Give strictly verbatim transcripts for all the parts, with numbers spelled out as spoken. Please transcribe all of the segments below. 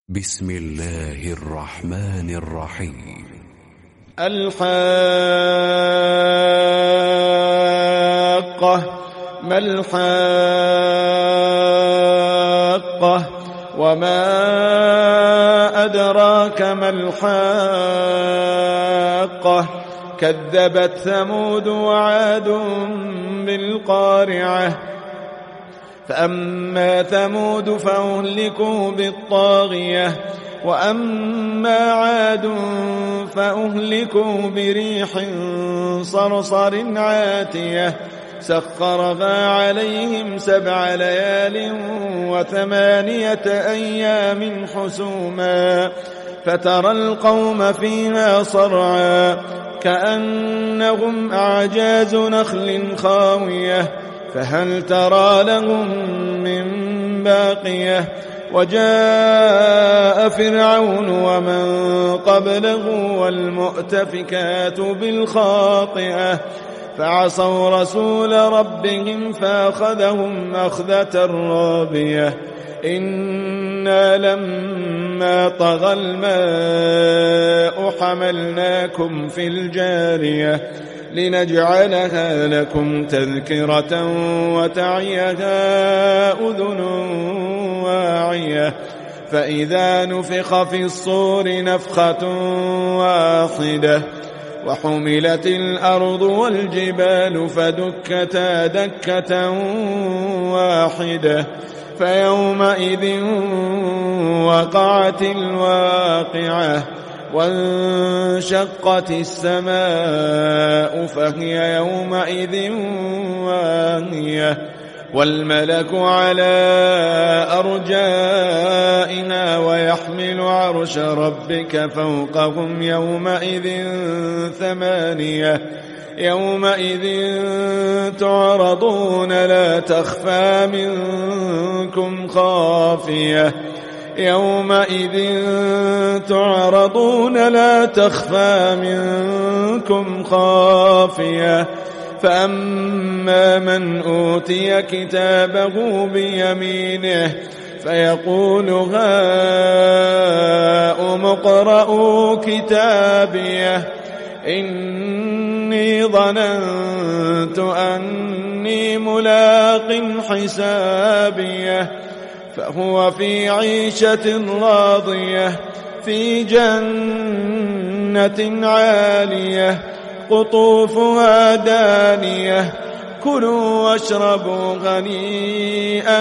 بسم الله الرحمن الرحيم. الحاقة. ما الحاقة وما أدراك ما الحاقة. كذبت ثمود وعاد بالقارعة. فأما ثمود فأهلكوا بالطاغية وأما عاد فأهلكوا بريح صرصر عاتية سخرها عليهم سبع ليال وثمانية أيام حسوما فترى القوم فيها صرعا كأنهم أعجاز نخل خاوية فهل ترى لهم من باقية. وجاء فرعون ومن قبله والمؤتفكات بالخاطئة فعصوا رسول ربهم فأخذهم أخذة رابية. إنا لما طغى الماء حملناكم في الجارية لنجعلها لكم تذكرة وتعيها أذن واعية. فإذا نفخ في الصور نفخة واحدة وحملت الأرض والجبال فدكتا دكة واحدة فيومئذ وقعت الواقعة وانشقت السماء فهي يومئذ واهية والملك على أرجائها ويحمل عرش ربك فوقهم يومئذ ثمانية. يومئذ تعرضون لا تخفى منكم خافية. يومئذ تعرضون لا تخفى منكم خافية. فأما من أوتي كتابه بيمينه فيقول هاؤم اقرءوا كتابيه إني ظننت أني ملاق حسابيه. فهو في عيشة راضية في جنة عالية قطوفها دانية. كلوا واشربوا هنيئا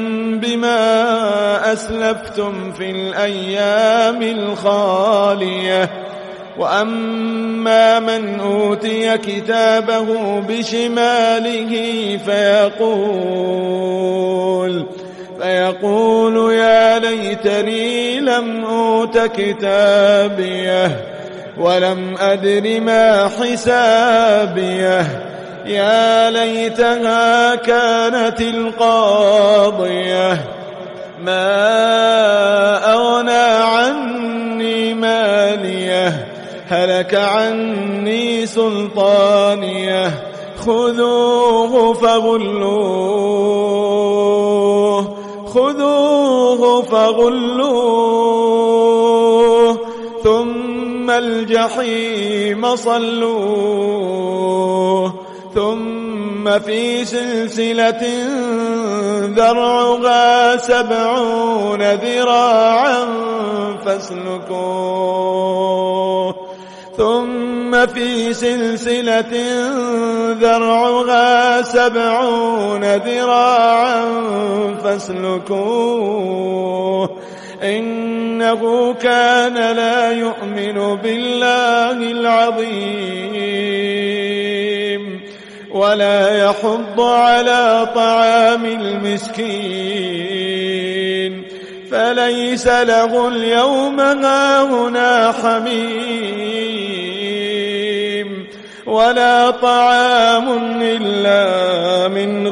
بما أسلفتم في الأيام الخالية. وأما من أوتي كتابه بشماله فيقول فيقول يا ليتني لم أوت كتابيه ولم أدر ما حسابيه. يا ليتها كانت القاضية ما أغنى عني ماليه هلك عني سلطانيه. خذوه فغلوه خذوه فغلوه ثم الجحيم صلوه ثم في سلسلة ذرعها سبعون ذراعا فاسلكوه ثم في سلسلة ذرعها سبعون ذراعا فاسلكوه إنه كان لا يؤمن بالله العظيم ولا يحض على طعام المسكين. فليس له اليوم هاهنا حميم ولا طعام إلا من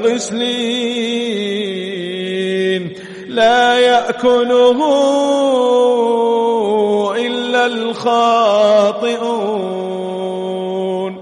غسلين لا يأكله إلا الخاطئون.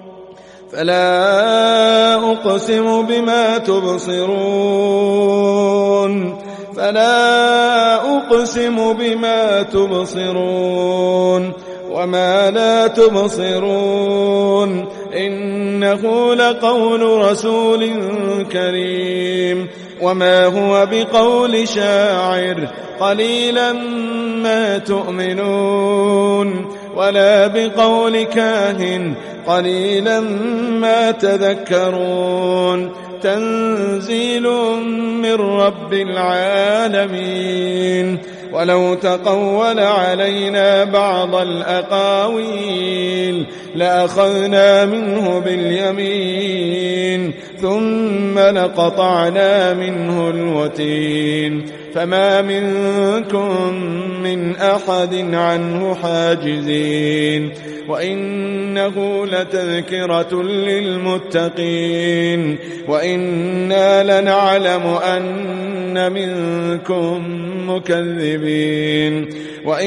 فلا أقسم بما تبصرون فلا أقسم بما تبصرون وما لا تبصرون إنه لقول رسول كريم وما هو بقول شاعر قليلا ما تؤمنون ولا بقول كاهن قليلا ما تذكرون تنزيل من رب العالمين ولو تقول علينا بعض الأقاويل لأخذنا منه باليمين ثم لقطعنا منه الوتين فما منكم من أحد عنه حاجزين وإنه لتذكرة للمتقين وإنا لنعلم أن منكم مكذبين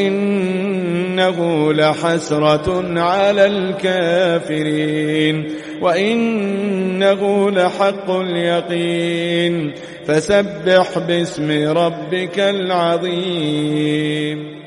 وإنه لحسرة على الكافرين وإنه لحق اليقين فسبح باسم ربك العظيم.